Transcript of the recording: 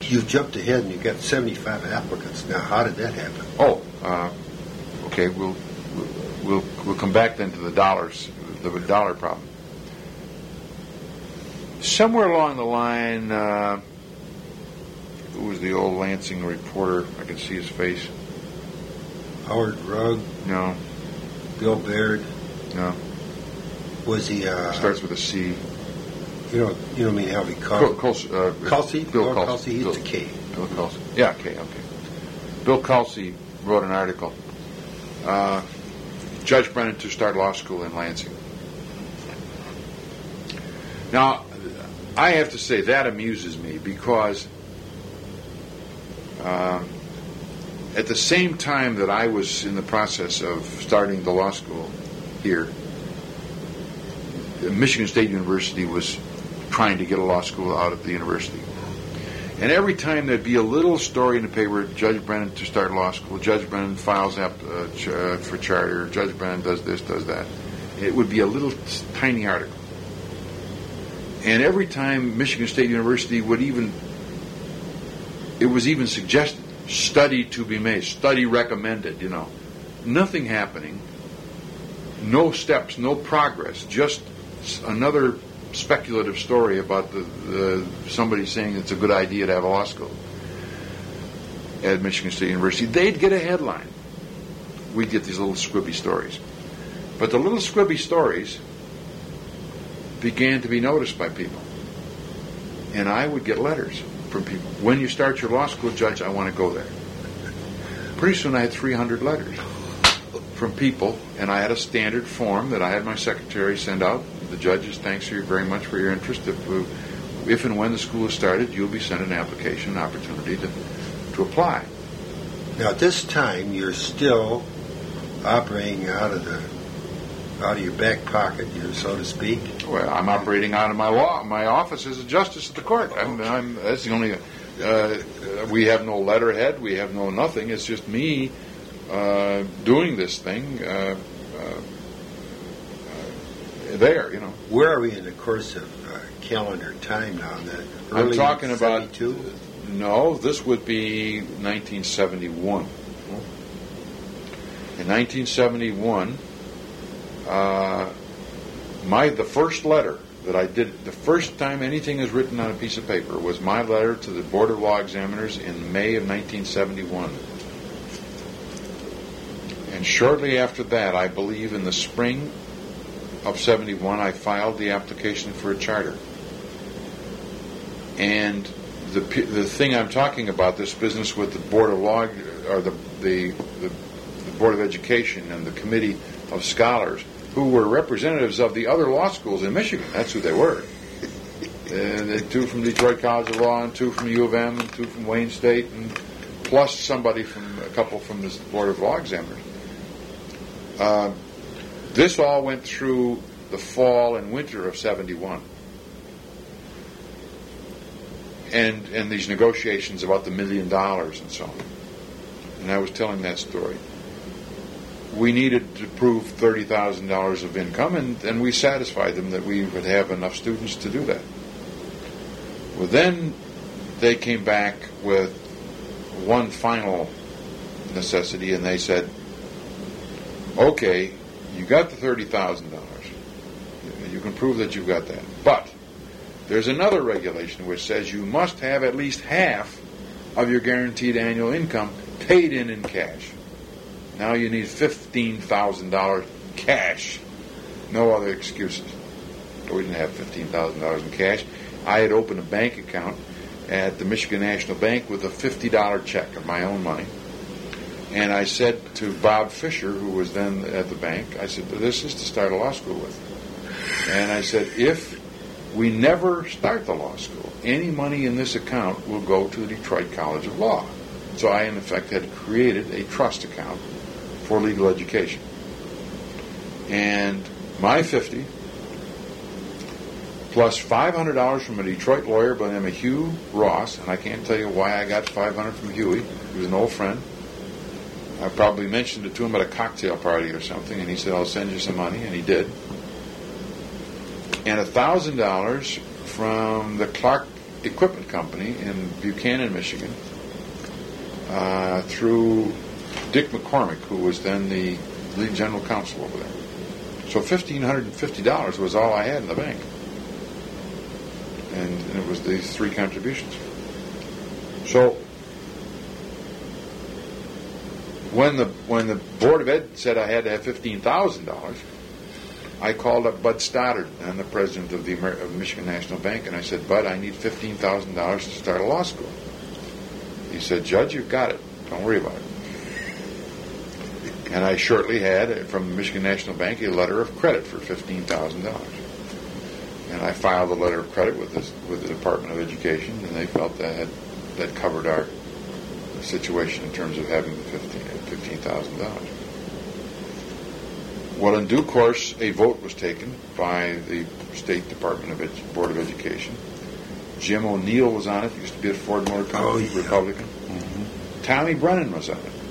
You've jumped ahead and you've got 75 applicants. Now, how did that happen? Oh, okay. We'll come back then to the dollars, the dollar problem. Somewhere along the line, who was the old Lansing reporter? I can see his face. Howard Rugg? No. Bill Baird? No. Was he? Starts with a C. You don't mean Harvey Kelsey? Bill Kelsey. He's a K. Bill Kelsey. Yeah, K. Okay. Bill Kelsey wrote an article. Judge Brennan to start law school in Lansing. Now, I have to say that amuses me because at the same time that I was in the process of starting the law school here, Michigan State University was trying to get a law school out of the university. And every time there'd be a little story in the paper, Judge Brennan to start law school, Judge Brennan files for charter, Judge Brennan does this, does that. It would be a little tiny article. And every time Michigan State University it was even suggested, study to be made, study recommended, Nothing happening, no steps, no progress, just another speculative story about somebody saying it's a good idea to have a law school at Michigan State University. They'd get a headline. We'd get these little squibby stories. But the little squibby stories began to be noticed by people. And I would get letters from people. When you start your law school, Judge, I want to go there. Pretty soon I had 300 letters from people, and I had a standard form that I had my secretary send out. The judges, thanks very much for your interest. If and when the school is started, you'll be sent an application, an opportunity to apply. Now, at this time, you're still operating out of your back pocket, so to speak. Well, I'm operating out of my office as a justice of the court. That's the only. We have no letterhead. We have no nothing. It's just me doing this thing. There. Where are we in the course of calendar time now? I'm talking about 72? No, this would be 1971. In 1971, the first letter that I did, the first time anything is written on a piece of paper, was my letter to the Board of Law Examiners in May of 1971. And shortly after that, I believe in the spring of 71, I filed the application for a charter. And the thing I'm talking about, this business with the Board of Law, or the Board of Education and the Committee of Scholars, who were representatives of the other law schools in Michigan. That's who they were. And 2 from Detroit College of Law, and 2 from U of M, and 2 from Wayne State, and plus a couple from the Board of Law Examiners. This all went through the fall and winter of 71. And these negotiations about the $1 million and so on. And I was telling that story. We needed to prove $30,000 of income, and we satisfied them that we would have enough students to do that. Well, then they came back with one final necessity, and they said, okay, you got the $30,000. You can prove that you've got that. But there's another regulation which says you must have at least half of your guaranteed annual income paid in cash. Now you need $15,000 cash. No other excuses. We didn't have $15,000 in cash. I had opened a bank account at the Michigan National Bank with a $50 check of my own money. And I said to Bob Fisher, who was then at the bank, I said, this is to start a law school with. And I said, if we never start the law school, any money in this account will go to the Detroit College of Law. So I, in effect, had created a trust account for legal education. And my $50 plus $500 from a Detroit lawyer by the name of Hugh Ross, and I can't tell you why I got $500 from Huey. He was an old friend. I probably mentioned it to him at a cocktail party or something, and he said, I'll send you some money, and he did. And $1,000 from the Clark equipment company in Buchanan, Michigan, through Dick McCormick, who was then the lead general counsel over there. So $1,550 was all I had in the bank. And it was these 3 contributions. So when the Board of Ed said I had to have $15,000, I called up Bud Stoddard, then the president of the Michigan National Bank, and I said, Bud, I need $15,000 to start a law school. He said, Judge, you've got it. Don't worry about it. And I shortly had, from the Michigan National Bank, a letter of credit for $15,000. And I filed a letter of credit with the Department of Education, and they felt that covered our situation in terms of having the $15,000. Well, in due course, a vote was taken by the State Department of Board of Education. Jim O'Neill was on it. Used to be at Ford Motor Company, Republican. Mm-hmm. Tommy Brennan was on it.